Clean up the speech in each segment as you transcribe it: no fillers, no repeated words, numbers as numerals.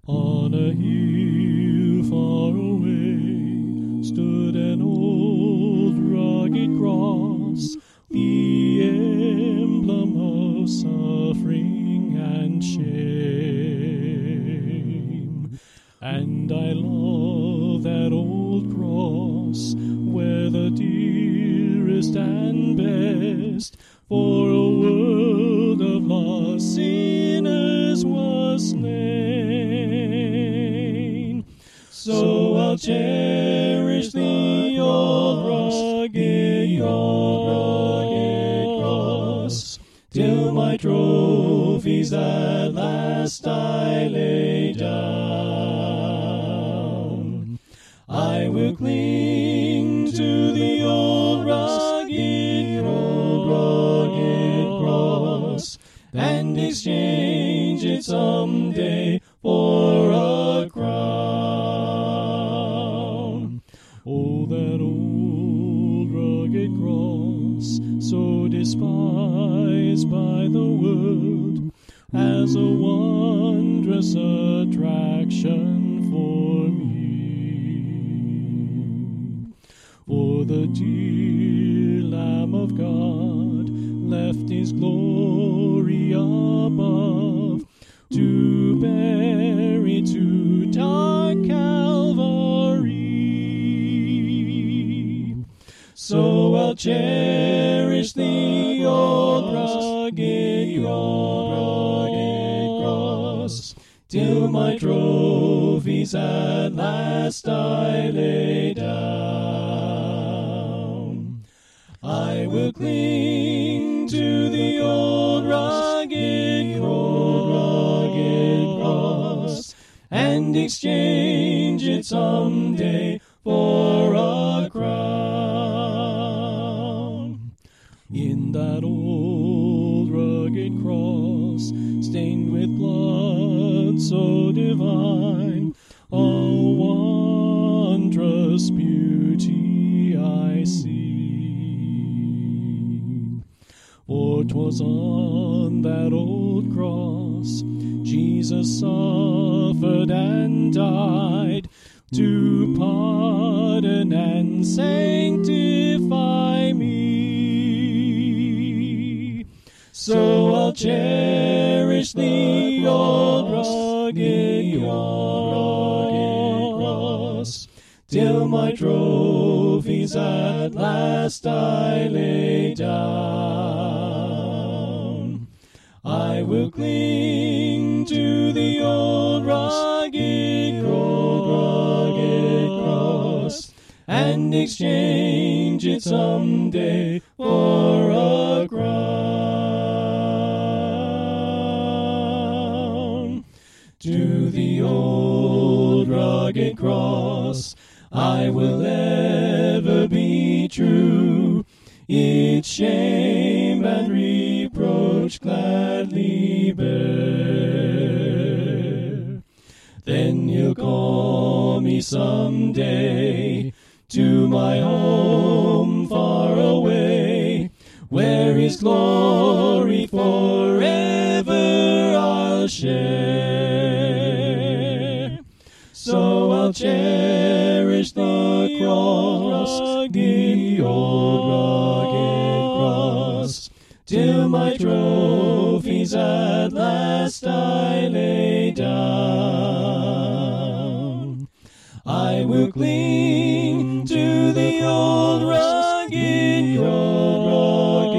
On a hill far away stood an old rugged cross, the emblem of suffering and shame. And I love that old cross, where the dearest and best for a world of lost sinners was slain. So I'll cherish the old rugged cross, till my trophies at last I lay down. I will cling to the old rugged cross, and exchange it someday for a crown. Oh, that old rugged cross, so despised by the world, has a wondrous attraction for me. For the dear Lamb of God left his glory above, to bear it to dark Calvary. So I'll cherish the old rugged cross, till my trophies at last I lay down. I will cling to the old rugged cross, and exchange it someday for a crown. In that old rugged cross, stained with blood so divine, a wondrous beauty I see. For 'twas on that old cross Jesus suffered and died, to pardon and sanctify me. So I'll cherish the old rugged cross, till my trophies at last I lay down. I will cling to the old rugged cross, and exchange it someday for a crown. To the old rugged cross I will ever be true, its shame and reproach gladly bear. Then he'll call me someday to my home far away, where his glory forever I'll share. So I'll cherish the cross, the old rugged cross, till my trophies at last I lay down. I will cling to the old rugged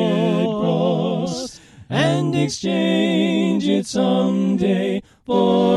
cross, and exchange it someday for